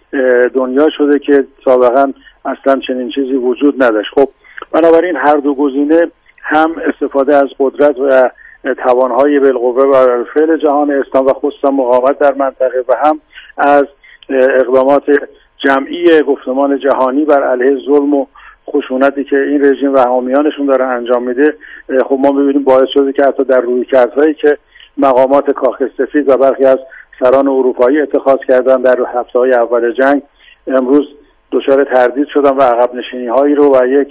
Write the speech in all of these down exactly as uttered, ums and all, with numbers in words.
دنیا شده که سابقا اصلا چنین چیزی وجود نداشت. خب بنابراین هر دو گزینه هم استفاده از قدرت و توانهای بالقوه و فعل جهان اسلام و خصوصا مقاومت در منطقه و هم از اقدامات جمعی گفتمان جهانی بر علیه ظلم و خشونتی که این رژیم و حامیانشون دارن انجام میده، خب ما ببینیم باعث شده که حتی در رویکردهایی که مقامات کاخ سفید و برخی از سران اروپایی اتخاذ کردن در هفته‌های اول جنگ، امروز دچار تردید شدن و عقب نشینی هایی رو و یک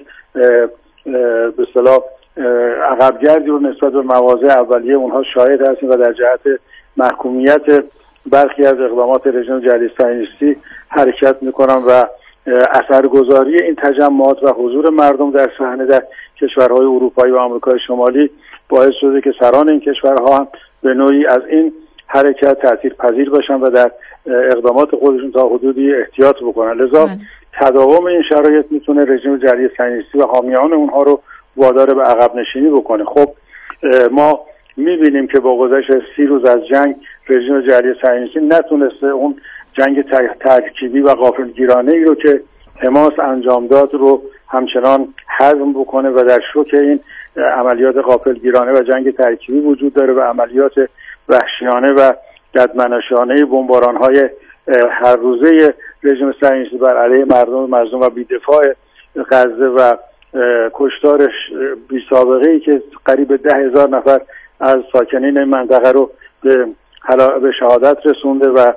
به اصطلاح عقبگردی رو نسبت به مواضع اولیه اونها شاهد هستیم و در جهت محکومیت برخی از اقدامات رژیم جمهوری صهیونیستی حرکت میکنن و اثرگذاری این تجمعات و حضور مردم در صحنه در کشورهای اروپایی و آمریکای شمالی باعث شده که سران این کشورها هم به نوعی از این حرکت تاثیرپذیر باشن و در اقدامات خودشون تا حدودی احتیاط بکنن. لذا تداوم این شرایط میتونه رژیم جمهوری صهیونیستی و حامیان اونها رو وادار به عقب نشینی بکنه. خب ما میبینیم که با گذشت سی روز از جنگ رژیم جمهوری صهیونیستی نتونسته اون جنگ ترکیبی و غافلگیرانه ای رو که حماس انجام داد رو همچنان هضم بکنه و در شوک این عملیات غافلگیرانه و جنگ ترکیبی وجود داره و عملیات وحشیانه و ددمنشانه بمباران‌های هر روزه رژیم صهیونیستی بر علیه مردم مظلوم و بی‌دفاع غزه و کشتارش بی سابقه ای که قریب ده هزار نفر از ساکنین این منطقه رو به به شهادت رسونده و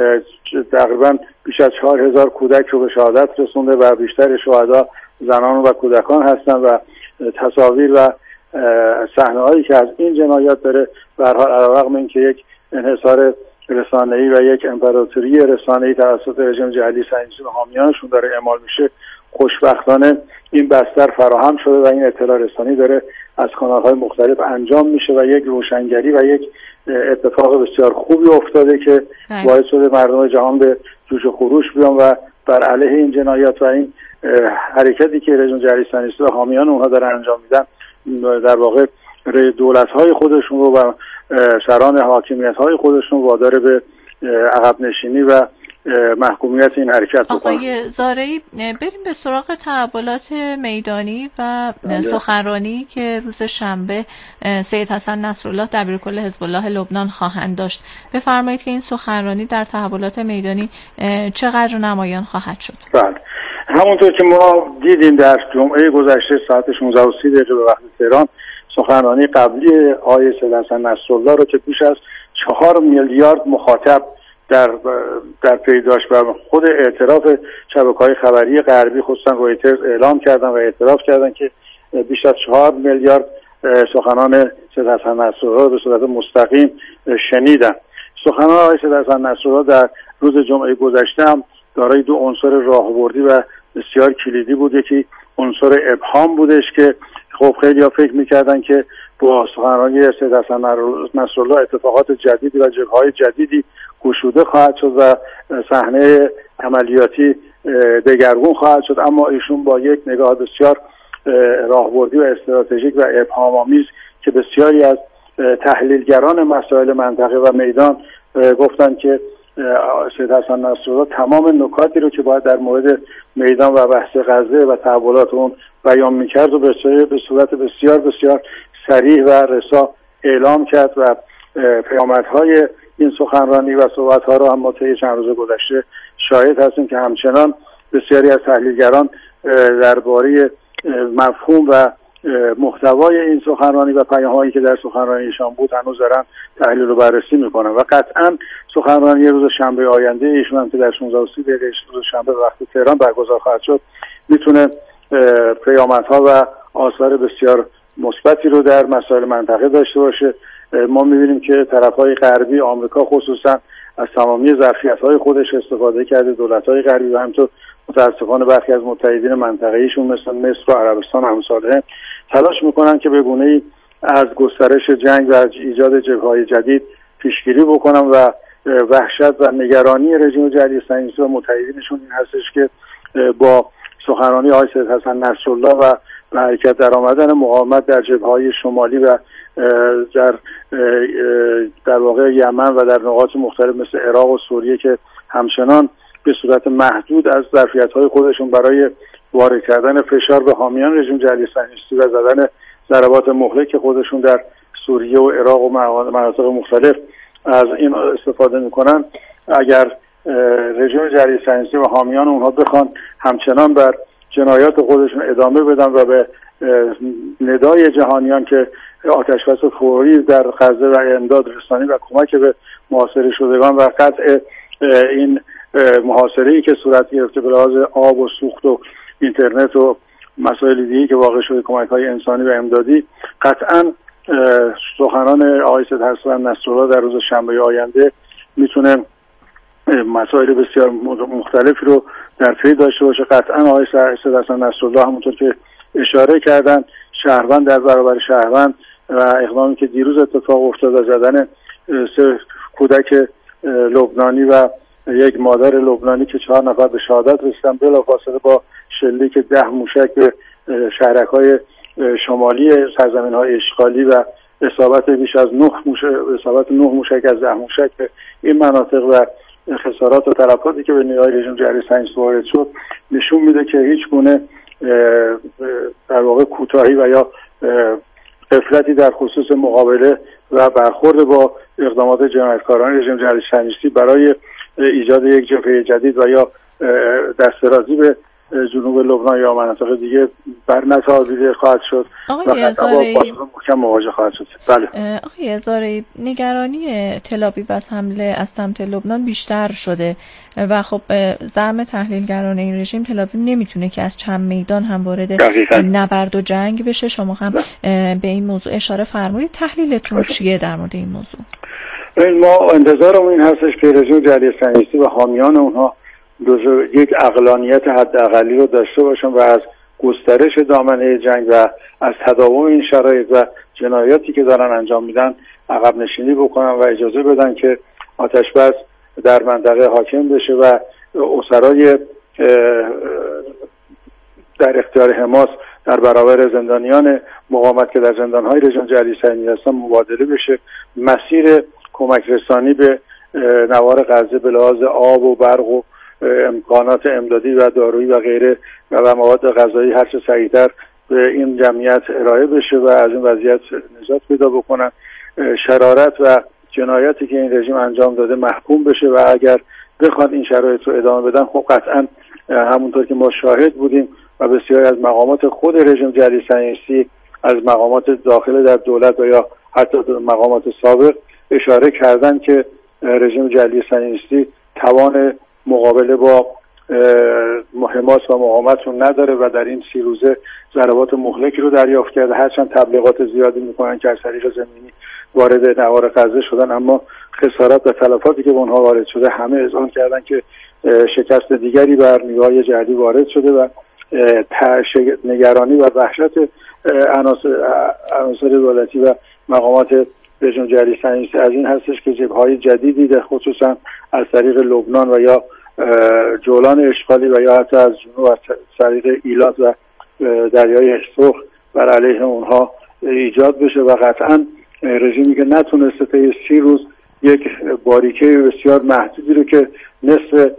تقریبا بیش از چهار هزار کودک رو به شهادت رسونده و بیشتر شهدا زنان و کودکان هستن و تصاویر و صحنه هایی که از این جنایات داره به هر حال علیرغم اینکه یک انحصار رسانه‌ای و یک امپراتوری رسانه‌ای توسط رژیم جمهوری صهیونیستی و حامیانشون داره اعمال میشه، خوشبختانه این بستر فراهم شده و این اطلاع رسانی داره از کانال‌های مختلف انجام میشه و یک روشنگری و یک اتفاق بسیار خوبی افتاده که باعث شده مردم جهان به جوش و خروش بیان و بر علیه این جنایات و این حرکتی که رژیم جمهوری صهیونیستی و حامیان اونها دارن انجام میدن در واقع دولت‌های خودشون رو و سران حاکمیت‌های خودشون وادار به عقب نشینی و محکومیت این حرکت بکنن. آقای زارعی، بریم به سراغ تحولات میدانی و سخنرانی که روز شنبه سید حسن نصرالله دبیرکل حزب الله لبنان خواهند داشت. بفرمایید که این سخنرانی در تحولات میدانی چقدر نمایان خواهد شد؟ بله، همونطور که ما دیدیم در جمعه گذشته ساعت شانزده و سی دقیقه به وقت تهران سخنرانی قبلی آقای سید حسن نصرالله رو که بیش از چهار میلیارد مخاطب در در پی داشت و خود اعتراف شبکه‌های خبری غربی خصوصا رویترز اعلام کردن و اعتراف کردن که بیش از چهار میلیارد سخنان سید حسن نصرالله به صورت مستقیم شنیدن. سخنان آقای سید حسن نصرالله در روز جمعه گذشته هم دارای دو عنصر راهبردی و بسیار کلیدی بود. یکی عنصر ابهام بودش که خب خیلی‌ها فکر می‌کردن که با سخنرانی سید حسن نصرالله اتفاقات جدیدی و جبهه‌های جدیدی گشوده خواهد شد و صحنه عملیاتی دگرگون خواهد شد، اما ایشون با یک نگاه بسیار راهبردی و استراتژیک و ابهام‌آمیز که بسیاری از تحلیلگران مسائل منطقه و میدان گفتن که سید حسن نصرالله تمام نکاتی رو که باید در مورد میدان و بحث غزه و تحولات اون بیان می‌کرد و به صورت بسیار بسیار صریح و رسا اعلام کرد و پیامدهای این سخنرانی و صحبت‌ها رو هم ما طی چند روز گذشته شاهد هستیم که همچنان بسیاری از تحلیلگران درباره مفهوم و محتوای این سخنرانی و پیام‌هایی که در سخنرانیشان بود هنوز دارن تحلیل و بررسی میکنن و قطعاً سخنرانی روز شنبه آینده ایشون هم که در شانزده و سی دقیقه روز شنبه وقت تهران برگزار خواهد شد میتونه پیامدها و آثار بسیار مثبتی رو در مسائل منطقه داشته باشه. ما می‌بینیم که طرف‌های غربی، آمریکا خصوصا، از تمامی ظرفیت‌های خودش استفاده کرده. دولت‌های غربی و همینطور متأسفانه برخی از متحدین منطقه‌ایشون مثل مصر و عربستان و امثال تلاش می‌کنن که به گونه‌ای از گسترش جنگ و ایجاد جبهه‌های جدید پیشگیری بکنن و وحشت و نگرانی رژیم جمهوری صهیونیستی و متحدینشون این هستش که با سخنرانی آقای سید حسن نصرالله و به حرکت در آمدن مقاومت در جبهه‌های شمالی و در در واقع یمن و در نقاط مختلف مثل عراق و سوریه که همچنان به صورت محدود از ظرفیت‌های خودشون برای وارد کردن فشار به حامیان رژیم جمهوری صهیونیستی و زدن ضربات مهلک خودشون در سوریه و عراق و مناطق مختلف از این استفاده میکنن، اگر رژیم جمهوری صهیونیستی و حامیان اونها بخوان همچنان بر جنایات خودشون ادامه بدن و به ندای جهانیان که آتشبس فوری در غزه و امداد رسانی و کمک به محاصره شدگان و قطع این محاصره‌ای که صورت گرفته به لحاظ آب و سوخت و اینترنت و مسائل دیگه‌ای که واقع شده کمک‌های انسانی و امدادی، قطعاً سخنان آقای سید حسن نصرالله در روز شنبه آینده میتونه مسائل بسیار مختلفی رو در پی داشته باشه. قطعاً آقای سید حسن نصرالله همونطور که اشاره کردن شهروند در برابر شهروند و اقدامی که دیروز اتفاق افتاد و زدن سه کودک لبنانی و یک مادر لبنانی که چهار نفر به شهادت رسیدن بلافاصله با شلیک ده موشک به شهرک‌های شمالی سرزمین‌های اشغالی و اصابت بیش از نه موشک اصابت نه موشک از ده موشک به این مناطق و خسارات و تلفاتی که به نیروهای رژیم جمهوری صهیونیستی وارد شد نشون میده که هیچ گونه در واقع کوتاهی و یا غفلتی در خصوص مقابله و برخورد با اقدامات جنایتکاران رژیم جمهوری صهیونیستی برای ایجاد یک جبهه جدید و یا دسترازی به جنوب لبنان یا مناطق دیگه بر نتابیده خواهد شد و ازاری... با محکم مواجه خواهد شد. بله. آقای ازاری، نگرانی تل‌آویو از حمله از سمت لبنان بیشتر شده و خب زعم تحلیلگران این رژیم تل‌آویو نمیتونه که از چند میدان هم وارد نبرد و جنگ بشه. شما هم به این موضوع اشاره فرمودید. تحلیلتون چیه در مورد این موضوع؟ ما انتظارمون این هستش که رژیم جمهوری صهیونیستی و حامیان اونها یک عقلانیت حداقلی رو داشته باشن و از گسترش دامنه جنگ و از تداوم این شرایط و جنایاتی که دارن انجام میدن عقب نشینی بکنن و اجازه بدن که آتش بس در منطقه حاکم بشه و اسرای در اختیار حماس در برابر زندانیان مقاومت که در زندانهای رژیم جمهوری صهیونیستی هستن مبادله بشه. مسیر کمک رسانی به نوار غزه به لحاظ آب و برق و امکانات امدادی و دارویی و غیره و مواد غذایی هر چه سریعتر به این جمعیت ارائه بشه و از این وضعیت نجات پیدا بکنن. شرارت و جنایاتی که این رژیم انجام داده محکوم بشه و اگر بخواد این شرایط رو ادامه بدن خب قطعا همونطور که ما شاهد بودیم و بسیاری از مقامات خود رژیم جمهوری صهیونیستی از مقامات داخل در دولت و یا حتی مقامات سابق اشاره کردن که رژیم جمهوری صهیونیستی توان مقابله با حماس و مقاومت رو نداره و در این سی روزه ضربات مهلکی رو دریافت کرده. هرچند تبلیغات زیادی میکنن که از طریق زمینی وارد نوار غزه شدن، اما خسارات و تلفاتی که به اونها وارد شده همه اذعان کردن که شکست دیگری بر نیروهای جهادی وارد شده و نگرانی و وحشت عناصر دولتی و مقامات رژیم جمهوری صهیونیستی از این هستش که جبهه‌های جدیدی در خصوصا از طریق لبنان و یا جولان اشغالی و یا حتی از جنوب از طریق ایلات و دریای سرخ بر علیه اونها ایجاد بشه و قطعا رژیمی که نتونسته طی سی روز یک باریکه بسیار محدودی رو که نصف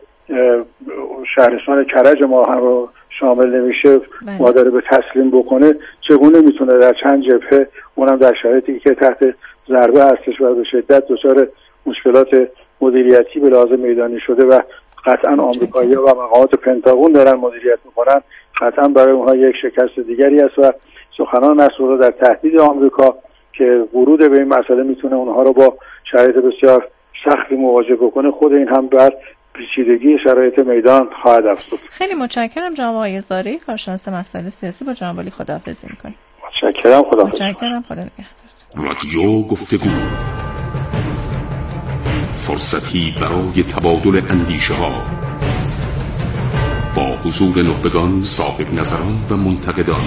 شهرستان کرج ما هم رو شامل نمیشه مادر به تسلیم بکنه، چگونه میتونه در چند جبهه اونم در شرایطی که تحت ضربه هستش و به شدت دچار مشکلات مدیریتی به لحاظ میدانی شده و قطعا آمریکایی‌ها و مقامات پنتاگون دارن مدیریت میکنن، قطعا برای اونها یک شکست دیگری است و سخنان نصرالله در تهدید آمریکا که ورود به این مسئله میتونه اونها رو با شرایط بسیار سختی مواجه بکنه، خود این هم بر پیچیدگی شرایط میدان خواهد افزود. خیلی متشکرم جناب آقای زاری، کارشناس مسائل سیاسی. با جناب عالی خداحافظی می‌کنیم. متشکرم. خداحافظ. متشکرم. خدا نگهدار. رادیو گفتگو، فرصتی برای تبادل اندیشه ها با حضور نخبگان، صاحب نظران و منتقدان.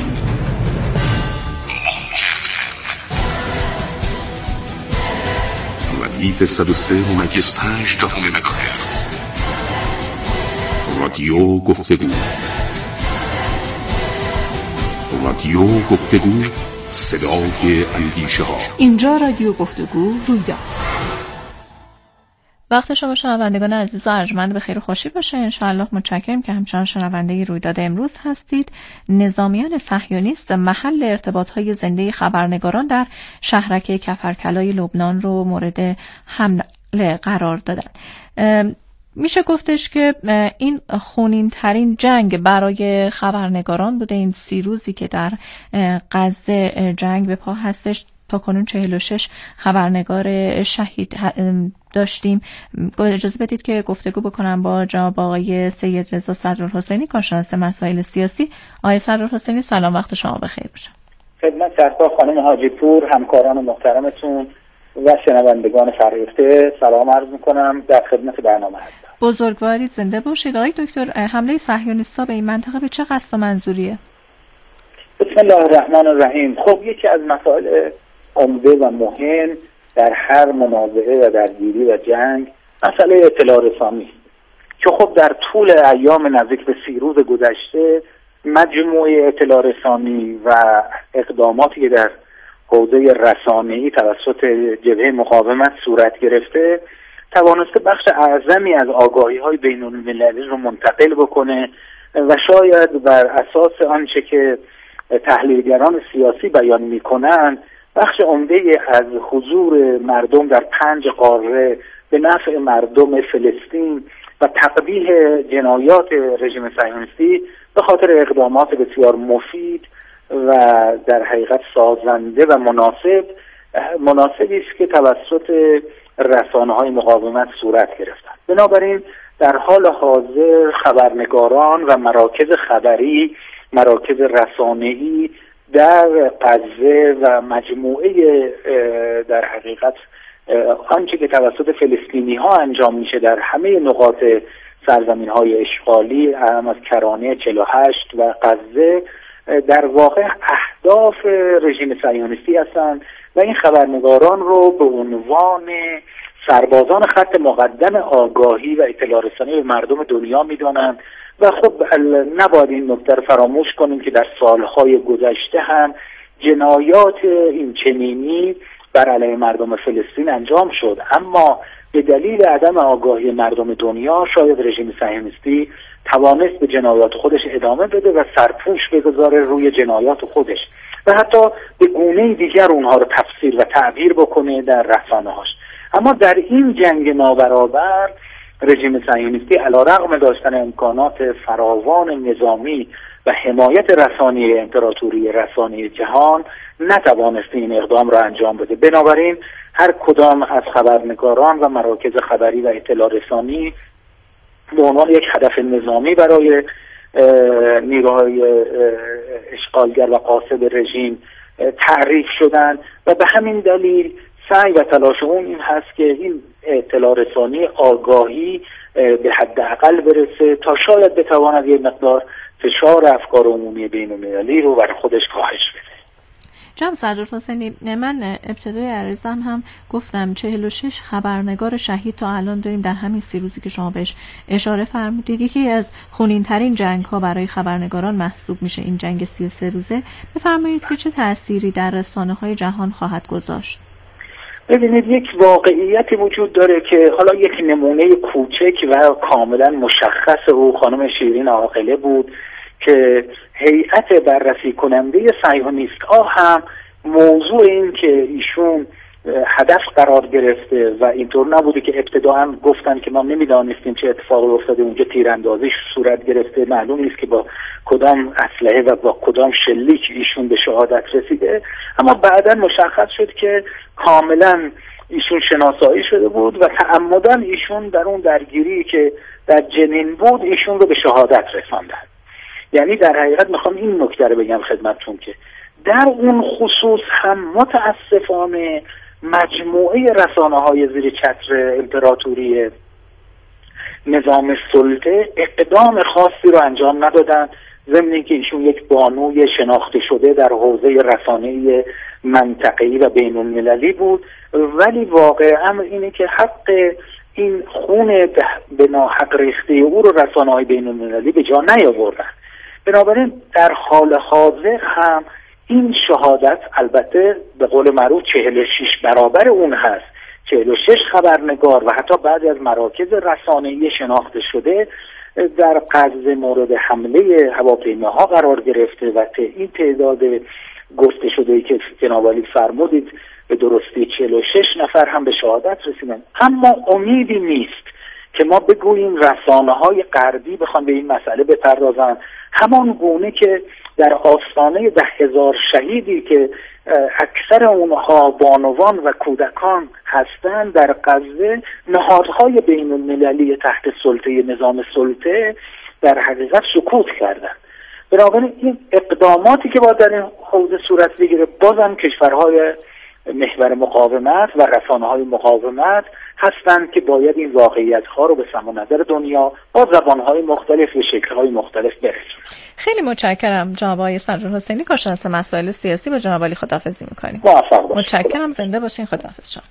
ردیف صد و سه ممیز پنج دهم مگاهرتز. رادیو گفتگو. رادیو گفتگو، صدای اندیشه ها. اینجا رادیو گفتگو رویداد. وقت شما شنوندگان عزیز و ارجمند به خیر و خوشی باشه. انشاءالله متشکرم که همچنان شنونده رویداد امروز هستید. نظامیان صهیونیست محل ارتباط‌های زنده خبرنگاران در شهرک کفرکلای لبنان رو مورد حمله قرار دادن. میشه گفتش که این خونین ترین جنگ برای خبرنگاران بوده. این سی روزی که در غزه جنگ به پا هستش، تا کنون چهل و شش خبرنگار شهید داشتیم. اجازه بدید که گفتگو بکنم با جناب آقای سید رضا صدرالحسینی، کارشناس مسائل سیاسی. آقای صدرالحسینی سلام، وقت شما بخیر باشه. خدمت سرکار خانم حاجی پور، همکاران محترمتون و شنوندگان فرهیخته سلام عرض میکنم. در خدمت برنامه هستم. بزرگوارید، زنده باشید. آقای دکتر، حمله صهیونیست‌ها به این منطقه به چه قصد و منظوریه؟ بسم الله الرحمن الرحیم. خب یکی از مسائل عمده و مهم در هر منازعه و درگیری و جنگ مسئله اطلاع رسانی است که خب در طول ایام نزدیک به سی روز گذشته مجموعه اطلاع رسانی و اقداماتی که در حوزه رسانه‌ای توسط جبهه مقاومت صورت گرفته توانسته بخش اعظمی از آگاهی‌های بین‌المللی رو منتقل بکنه و شاید بر اساس آنچه که تحلیلگران سیاسی بیان می‌کنند بخش عمده از حضور مردم در پنج قاره به نفع مردم فلسطین و تقبیح جنایات رژیم صهیونیستی به خاطر اقدامات بسیار مفید و در حقیقت سازنده و مناسب مناسبی است که توسط رسانه‌های مقاومت صورت گرفتند. بنابراین در حال حاضر خبرنگاران و مراکز خبری، مراکز رسانه‌ای در غزه و مجموعه در حقیقت آنچه که توسط فلسطینی ها انجام میشه در همه نقاط سرزمین های اشغالی هم از کرانه چهل و هشت و غزه در واقع اهداف رژیم صهیونیستی هستند و این خبرنگاران رو به عنوان سربازان خط مقدم آگاهی و اطلاع رسانی به مردم دنیا میدانند و خب نباید این نکته رو فراموش کنیم که در سالهای گذشته هم جنایات این چنینی بر علیه مردم فلسطین انجام شد، اما به دلیل عدم آگاهی مردم دنیا شاید رژیم صهیونیستی توانست به جنایات خودش ادامه بده و سرپوش بگذاره روی جنایات خودش و حتی به گونه دیگر اونها رو تفسیر و تعبیر بکنه در رسانه‌هاش. اما در این جنگ نابرابر رژیم صهیونیستی علیرغم داشتن امکانات فراوان نظامی و حمایت رسانه‌ای امپراتوری رسانه‌ای جهان نتوانست این اقدام را انجام بده. بنابراین هر کدام از خبرنگاران و مراکز خبری و اطلاع رسانی به عنوان یک هدف نظامی برای نیروهای اشغالگر و قاصد رژیم تعریف شدند و به همین دلیل سعی و تلاش اون این هست که این اطلاع رسانی آگاهی به حداقل برسه تا شاید بتواند یک مقدار فشار افکار عمومی بین‌المللی رو بر خودش کاهش بده. جناب صدرالحسینی، من ابتدای عرضم هم گفتم چهل و شش خبرنگار شهید تا الان داریم در همین سی روزی که شما بهش اشاره فرمودید. یکی از خونین ترین جنگ ها برای خبرنگاران محسوب میشه این جنگ سی و سه روزه. بفرمایید که چه تأثیری در رسانه های جهان خواهد گذاشت؟ ببینید، یک واقعیتی وجود داره که حالا یک نمونه کوچک و کاملا مشخص او خانم شیرین عاقله بود که هیئت بررسی کننده صهیونیست ها هم موضوع این که ایشون هدف قرار گرفته و اینطور نبوده که ابتدا هم گفتن که ما نمیدانستیم چه اتفاقی افتاده اونجا تیراندازی صورت گرفته، معلوم نیست که با کدام اسلحه و با کدام شلیک ایشون به شهادت رسیده، اما بعدا مشخص شد که کاملا ایشون شناسایی شده بود و تعمداً ایشون در اون درگیری که در جنین بود ایشون رو به شهادت رساندن. یعنی در حقیقت میخوام این نکته رو بگم خدمتتون که در اون خصوص هم متاسفانه مجموعه رسانه‌های زیر چتر امپراتوری نظام سلطه اقدام خاصی رو انجام ندادن، ضمن اینکه ایشون یک بانوی شناخته شده در حوزه رسانه‌ای منطقه‌ای و بین‌المللی بود، ولی واقعا اینه که حق این خون به ناحق ریخته او رو رسانه‌های بین‌المللی به جا نیاوردن. بنابراین در حال حاضر هم این شهادت البته به قول معروف چهل و شش برابر اون هست، چهل و شش خبرنگار و حتی بعضی از مراکز رسانه‌ای شناخته شده در غزه مورد حمله هواپیماها قرار گرفته و این تعداد گفته شده ای که جناب عالی فرمودید به درستی چهل و شش نفر هم به شهادت رسیدن. اما امیدی نیست که ما بگوییم رسانه‌های غربی بخوان به این مسئله بپردازن همان گونه که در آستانه ده هزار شهیدی که اکثر اونها بانوان و کودکان هستند در غزه، نهادهای بین المللی تحت سلطه نظام سلطه در حقیقت سکوت کردند. بنابراین این اقداماتی که باید در این حوزه صورت بگیره بازم کشورهای محور مقاومت و رسانه‌های مقاومت هستند که باید این واقعیت‌ها رو به سماع نظر دنیا با زبان‌های مختلف و شکل‌های مختلف برسونن. خیلی متشکرم جناب آقای سراج‌الحسینی، کارشناس مسائل سیاسی. با جناب عالی خداحافظی می‌کنیم. موفق باشید. متشکرم، زنده باشین. خداحافظ شما.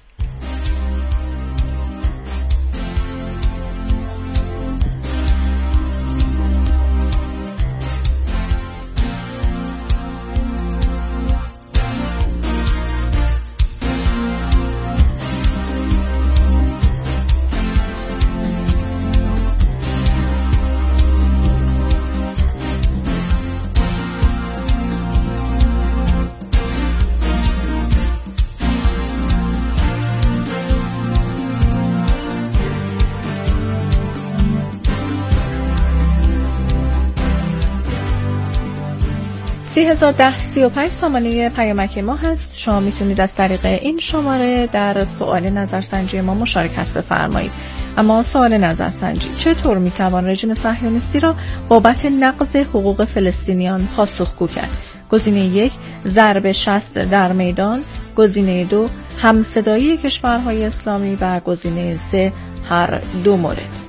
سی هزار ده سی و پنج سامانه پیامک ما هست. شما میتونید از طریق این شماره در سوال نظرسنجی ما مشارکت بفرمایید. اما سوال نظرسنجی: چطور میتوان رژیم صهیونیستی را بابت نقض حقوق فلسطینیان پاسخگو کرد؟ گزینه یک: ضرب شست در میدان، گزینه دو: همصدایی کشورهای اسلامی و گزینه سه: هر دو مورد.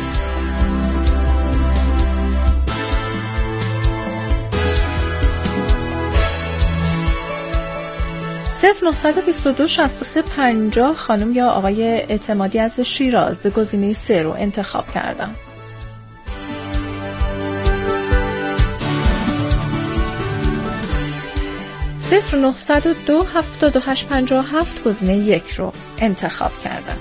صفر نه دو دو شصت و سه پنجاه خانم یا آقای اعتمادی از شیراز گزینه سه رو انتخاب کردم. صفر نه دو هفت دو هشت پنجاه و هفت گزینه یک رو انتخاب کردم.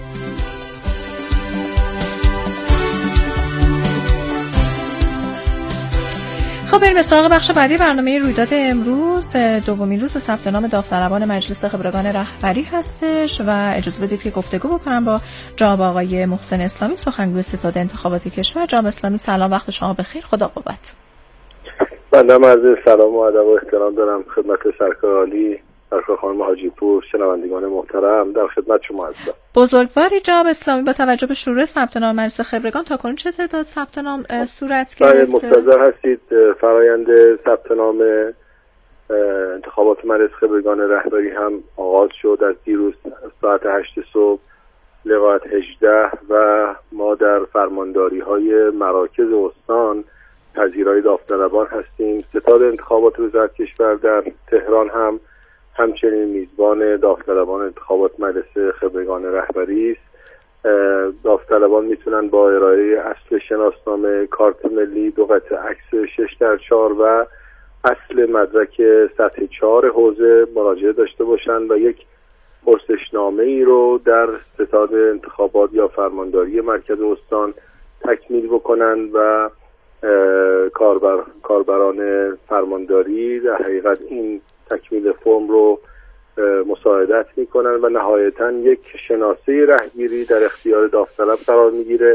خب بریم به سراغ بخش بعدی برنامه رویداد امروز. دومین روز ثبت نام داوطلبان مجلس خبرگان رهبری هستش و اجازه بدید که گفتگو بکنم با جناب آقای محسن اسلامی، سخنگوی ستاد انتخابات کشور. جناب اسلامی سلام، وقت شما بخیر، خدا قوت. بنده عرض سلام و ادب و احترام دارم خدمت سرکار عالی، سرکار خانم حاجی پور، شنوندگان محترم، در خدمت شما هستم. بزرگواری جناب اسلامی، با توجه به شروع ثبت نام مجلس خبرگان تا کنون چه تعداد ثبت نام صورت گرفته؟ بله، مستحضر هستید. فرایند ثبت نام انتخابات مجلس خبرگان رهبری هم آغاز شد از دیروز ساعت هشت صبح لغایت هجده و ما در فرمانداری های مراکز استان پذیرای داوطلبان هستیم. ستاد انتخابات وزارت کشور در تهران هم همچنین میزبان داوطلبان انتخابات مجلس خبرگان رهبری است. داوطلبان میتونن با ارائه اصل شناسنامه، کارت ملی، دو قطعه عکس شش در چهار و اصل مدرک سطح چهار حوزه مراجعه داشته باشن و یک پرسشنامه ای رو در ستاد انتخابات یا فرمانداری مرکز استان تکمیل بکنن و کاربر کاربران فرمانداری در حقیقت این تکمیل فرم رو مساعدت میکنن و نهایتاً یک شناسه رهگیری در اختیار داوطلب قرار میگیره.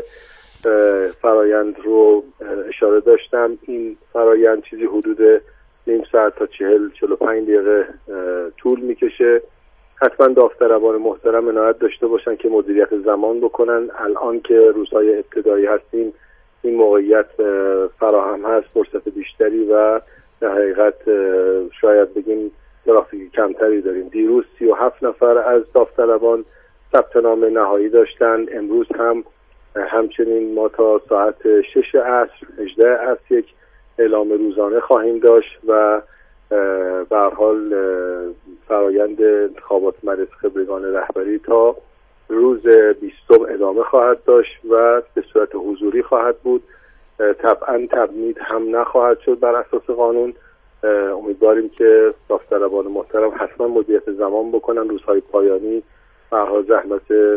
فرایند رو اشاره داشتم، این فرایند چیزی حدود نیم ساعت تا چهل چهل و پنج دقیقه طول میکشه. حتما داوطلبان محترم عنایت داشته باشن که مدیریت زمان بکنن. الان که روزهای ابتدایی هستیم این موقعیت فراهم هست، فرصت بیشتری و در حقیقت شاید بگیم ترافیک کمتری داریم. دیروز سی و هفت نفر از داوطلبان ثبت نام نهایی داشتن. امروز هم همچنین ما تا ساعت شش عصر هجده عصر یک اعلام روزانه خواهیم داشت و به هر حال فرایند انتخابات مجلس خبرگان رهبری تا روز بیستم ادامه خواهد داشت و به صورت حضوری خواهد بود. طبعا تبعید هم نخواهد شد بر اساس قانون. امیدواریم که داوطلبان محترم حتما مدیریت زمان بکنن. روزهای پایانی به هر حال زحمت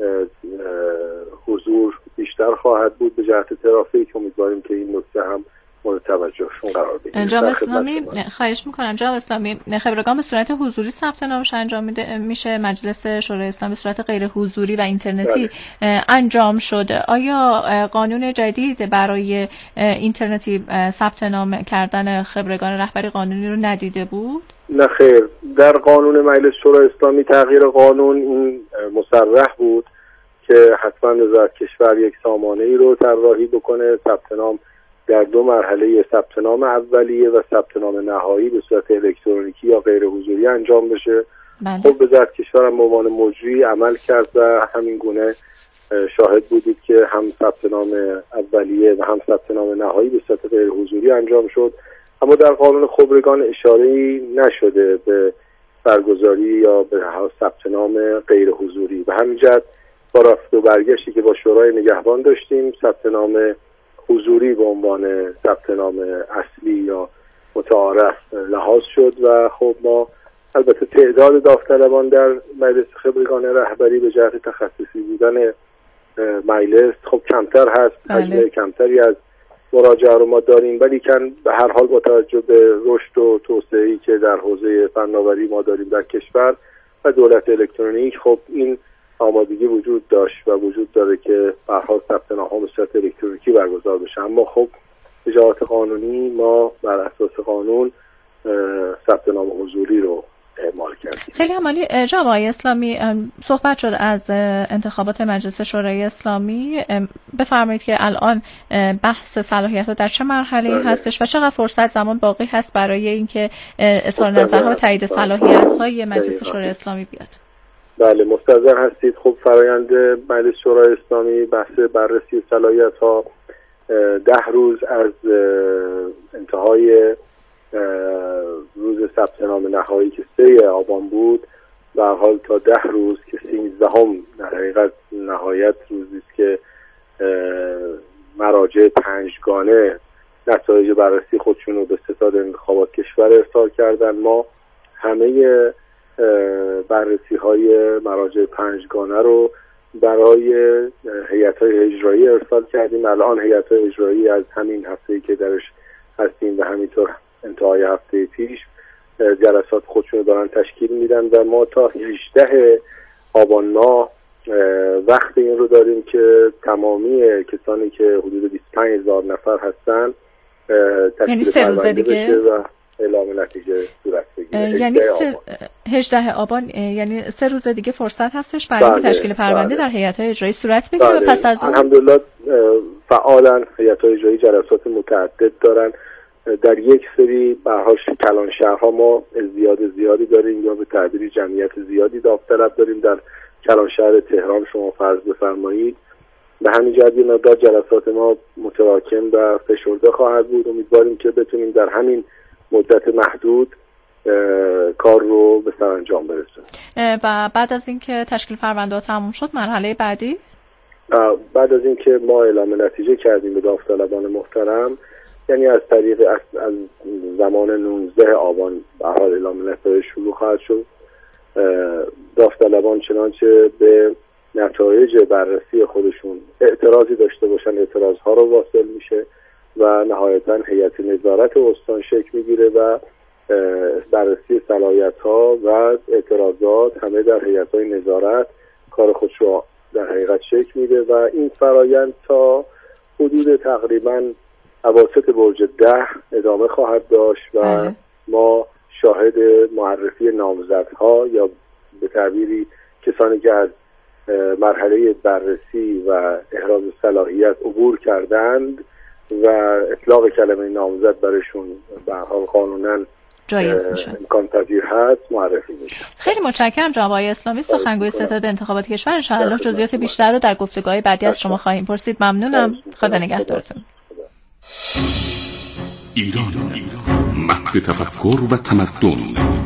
حضور بیشتر خواهد بود به جهت ترافیک. امیدواریم که این نکته هم مورد توجهشون قرار بگیره. جناب اسلامی خواهش میکنم جناب اسلامی، خبرگان به صورت حضوری ثبت نامش انجام میده میشه، مجلس شورای اسلامی به صورت غیر حضوری و اینترنتی بله. انجام شده. آیا قانون جدید برای اینترنتی ثبت نام کردن خبرگان رهبری قانونی رو ندیده بود؟ نه خیر، در قانون مجلس شورای اسلامی تغییر قانون این مصرح بود که حتما وزارت کشور یک سامانه‌ای رو طراحی بکنه، ثبت نام در دو مرحله، ثبت نام اولیه و ثبت نام نهایی به صورت الکترونیکی یا غیر حضوری انجام بشه. بله. خب وزارت کشور هم به عنوان مجری عمل کرد و همین گونه شاهد بودید که هم ثبت نام اولیه و هم ثبت نام نهایی به صورت غیر حضوری انجام شد. اما در قانون خبرگان اشاره‌ای نشده به برگزاری یا به ثبت نام غیر حضوری. به همین جهت با رفت و برگشتی که با شورای نگهبان داشتیم، ثبت نام حضوری به عنوان ثبت نام اصلی یا متعارف لحاظ شد و خب ما البته تعداد داوطلبان در مجلس خبرگان رهبری به جهت تخصصی بودن مجلس خب کمتر هست، حجم کمتری از مراجعه رو ما داریم، ولی کن به هر حال با توجه به رشد و توسعه‌ای که در حوزه فناوری ما داریم در کشور و دولت الکترونیک، خب این آمادگی وجود داشت و وجود داره که به هر حال ثبت نام‌ها به صورت الکترونیکی برگزار بشه. اما خب اجازات قانونی ما بر اساس قانون ثبت نام حضوری رو اعمال کردیم. خیلی عالی. جناب آقای اسلامی، صحبت شد از انتخابات مجلس شورای اسلامی. بفرمایید که الان بحث صلاحیت‌ها در چه مرحله‌ای هستش و چقدر فرصت زمان باقی هست برای اینکه اظهار نظرها و تایید صلاحیت‌های مجلس شورای اسلامی بیاد؟ بله مستحضر هستید. خب فرآیند مجلس شورای اسلامی بحث بررسی صلاحیت‌ها ده روز از انتهای روز ثبت نام نهایی که سه آبان بود به هر حال تا ده روز که سیزدهم در حقیقت نهایت روزی است که مراجع پنجگانه نتایج بررسی خودشون رو به ستاد انتخابات کشور ارسال کردن. ما همه بررسی های مراجع پنجگانه رو برای هیئت‌های اجرایی ارسال کردیم. الان هیئت‌های اجرایی از همین هفته‌ای که درش هستیم و همینطور انتهای هفته پیش جلسات خودشون دارن تشکیل میدن و ما تا هجدهم آبان ماه وقت این رو داریم که تمامی کسانی که حدود بیست و پنج هزار نفر هستن یعنی سه روز دیگه و اعلام نتیجه صورت بگیره. یعنی هجدهم آبان یعنی سه روز دیگه فرصت هستش برای بله، تشکیل پرونده بله. در هیئت‌های اجرایی صورت بگیره بله. و پس از اون الحمدلله فعالاً هیئت‌های اجرایی جلسات متعدد دارن. در یک سری برهاش کلان شهرها ما ازدیاد زیادی داریم یا به تعبیری جمعیت زیادی داوطلب داریم. در کلان شهر تهران شما فرض بفرمایید به همین جهت یه مقدار جلسات ما متراکم و فشرده خواهد بود. امیدواریم که بتونیم در همین مدت محدود کار رو به سرانجام برسونیم. و بعد از اینکه تشکیل پرونده تموم شد مرحله بعدی بعد از اینکه ما اعلام نتیجه کردیم به داوطلبان محترم، یعنی از طریق از, از زمان نوزدهم آبان به حال اعلام نتایج شروع خواهد شد. داوطلبان چنانچه به نتایج بررسی خودشون اعتراضی داشته باشن اعتراضها رو واصل میشه و نهایتا هیئت نظارت استان شکل میگیره و بررسی صلاحیت‌ها و اعتراضات همه در هیئت‌های نظارت کار خودش رو در حقیقت شکل میده و این فرایند تا حدود تقریباً اواسط برج ده ادامه خواهد داشت و اه. ما شاهد معرفی نامزدها یا به تعبیری کسانی که از مرحله بررسی و احراز صلاحیت عبور کردند و اطلاق کلمه نامزد برشون به هر حال قانوناً جایز میشه، امکان پذیر هست، معرفی میشه. خیلی متشکرم جناب آقای اسلامی، سخنگوی ستاد انتخابات کشور. ان شاء الله جزئیات بیشتر رو در گفتگوهای بعدی از شما خواهیم پرسید. ممنونم. خدا نگهدارتون. ایران مهد تفکر و تمدن،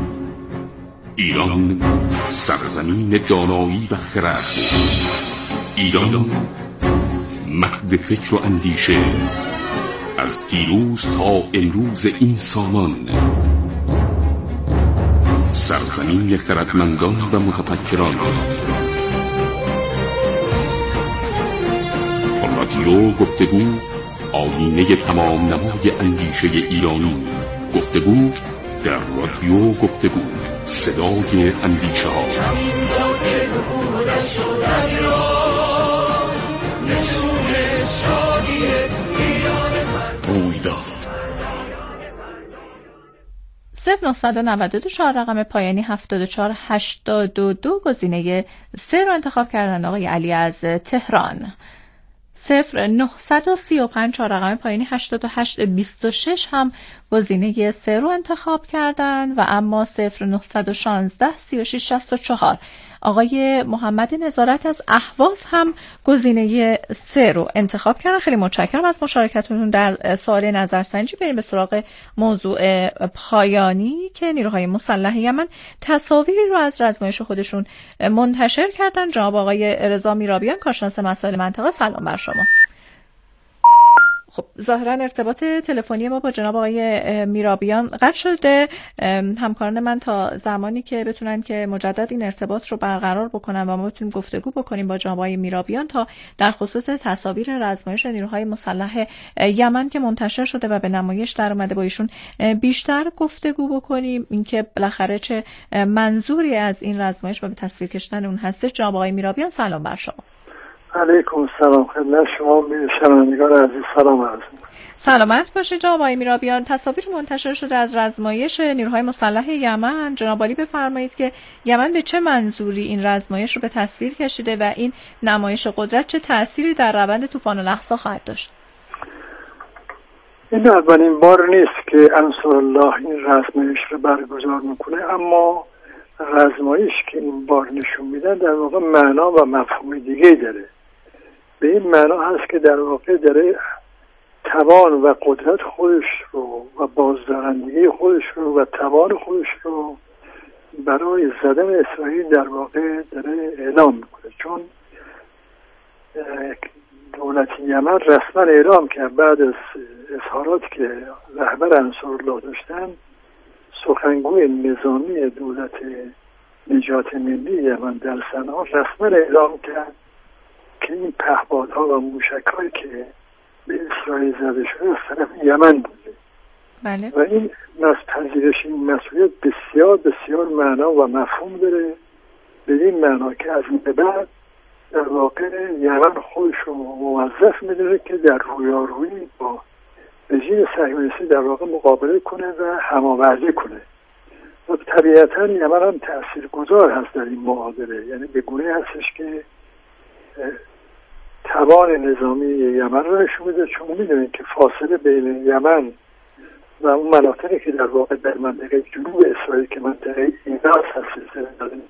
ایران سرزمین دانایی و خرد، ایران مهد فکر و اندیشه، از دیروز تا امروز این سامان. سرزمین خردمندان و متفکران. رادیو گفتگو، آیینه تمام نمای اندیشه ایرانی. گفتگو در رادیو گفتگو، صدای اندیشه ها. صفر نهصد و نود و دو چهار رقم پایانی هفتاد و چهار هشتاد و دو گزینه سه رو انتخاب کردن آقای علی از تهران. صفر نهصد و سی و پنج چهار رقم پایانی هشتاد و هشت بیست و شش هم گزینه سه رو انتخاب کردن و اما صفر نهصد و شانزده سی و شش شصت و چهار آقای محمد نظارت از اهواز هم گزینه سه رو انتخاب کردن. خیلی متشکرم از مشارکتتون در سوال نظرسنجی. بریم به سراغ موضوع پایانی که نیروهای مسلح یمن تصاویری رو از رزمایش خودشون منتشر کردن. جناب آقای رضا میرابیان، کارشناس مسائل منطقه، سلام بر شما. خب ظاهرا ارتباط تلفنی ما با جناب آقای میرابیان قطع شده. همکاران من تا زمانی که بتونن که مجدد این ارتباط رو برقرار بکنن و ما بتونیم گفتگو بکنیم با جناب آقای میرابیان تا در خصوص تصاویر رزمایش نیروهای مسلح یمن که منتشر شده و به نمایش در اومده با ایشون بیشتر گفتگو بکنیم، اینکه بالاخره چه منظوری از این رزمایش و به تصویر کشیدن اون هستش. جناب آقای میرابیان سلام بر شما. علیکم سلام، خدمت شما شنوندگان عزیز سلام عرض می‌کنم. سلامت باشید جناب آقای میرابیان. تصاویر منتشر شده از رزمایش نیروهای مسلح یمن. جناب عالی بفرمایید که یمن به چه منظوری این رزمایش رو به تصویر کشیده و این نمایش قدرت چه تأثیری در روند طوفان الاقصی خواهد داشت؟ این اولین بار نیست که انصارالله این رزمایش رو برگزار میکنه، اما رزمایش که این بار نشون میدن در واقع معنا و مفهوم دیگه داره. به این معنا هست که در واقع داره توان و قدرت خودش رو و بازدارندگی خودش رو و توان خودش رو برای زدن اسرائیل در واقع داره اعلام میکنه. چون دولت یمن رسما اعلام کرد بعد از اظهاراتی که رهبر انصارالله داشتن، سخنگوی نظامی دولت نجات ملی یمن در صنعا رسما اعلام کرد که این پهپادها و موشک‌هایی که به اسرائیل زده شده از طرف یمن بوده. بله. و این پذیرش این مسئولیت بسیار بسیار معنا و مفهوم داره، به این معنا که از این به بعد در واقع یمن خودش رو موظف می‌دونه که در رویارویی با رژیم صهیونیستی در واقع مقابله کنه و هماوردی کنه. و طبیعتاً یمن هم تاثیرگذار هست در این معادله، یعنی به گونه هستش که توان نظامی یمن رو نشون میده، چون میدونید که فاصله بین یمن و اون مناطقی که در واقع در منطقه جنوب اسرائیل که منطقه ایراس هست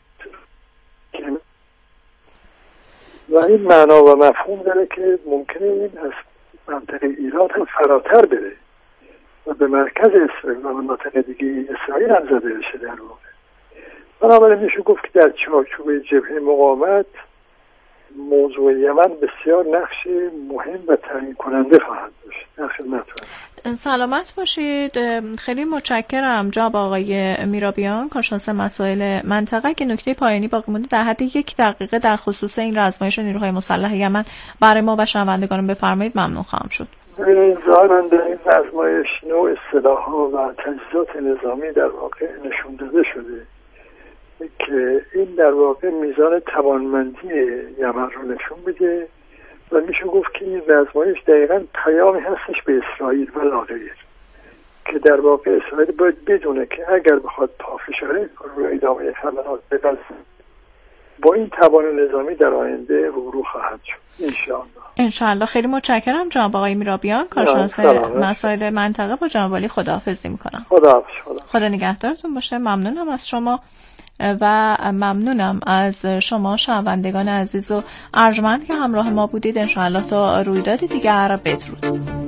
و این معنا و مفهوم داره که ممکنه این از منطقه ایران هم فراتر بره و به مرکز اسرائیل و مناطق دیگه اسرائیل هم زده بشه. در واقع بنابراین میشه گفت که در چارچوب جبهه مقاومت موضوع یمن بسیار نقش مهم و تعیین کننده خواهد داشت. در خدمتتون. سلامت باشید. خیلی متشکرم جناب آقای میرابیان، کارشناس مسائل منطقه، که نکته پایانی باقی مونده در حد یک دقیقه در خصوص این رزمایش نیروهای مسلح یمن برای ما و شنوندگان بفرمایید. ممنون خواهم شد. ظاهراً در این رزمایش نوع سلاح‌ها و تجهیزات نظامی در واقع نشون داده شده که این در واقع میزان توانمندی یمن رو نشون میده و میشه گفت که این رزمایش دقیقاً پیامی هستش به اسرائیل و لاغیر، که در واقع اسرائیل باید بدونه که اگر بخواد پافشاری روی ادامه حملات ببرد با این توان نظامی در آینده روبرو خواهد شد انشاءالله. انشاءالله. خیلی متشکرم جناب آقای میرابیان، کارشناس مسائل منطقه. با جناب عالی خداحافظی میکنم. خداحافظ. خدا. خدا نگهدارتون باشه. ممنونم از شما و ممنونم از شما شنوندگان عزیز و ارجمند که همراه ما بودید. انشاءالله تا رویدادی دیگر. بدرود.